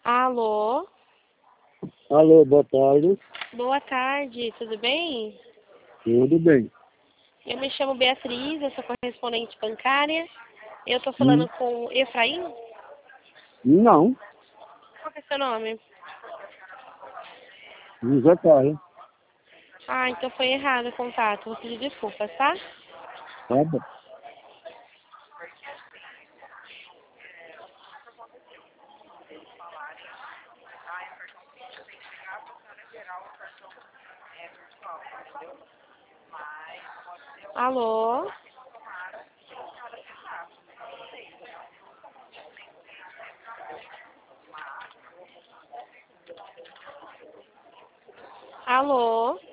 Alô? Alô, boa tarde. Boa tarde, tudo bem? Tudo bem? Eu me chamo Beatriz, eu sou correspondente bancária. Eu tô falando Hum. com Efraim? Não, Qual que é seu nome? José Carlos. Ah, então foi errado o contato. Vou pedir desculpas, tá? Tá bom. Alô? Alô?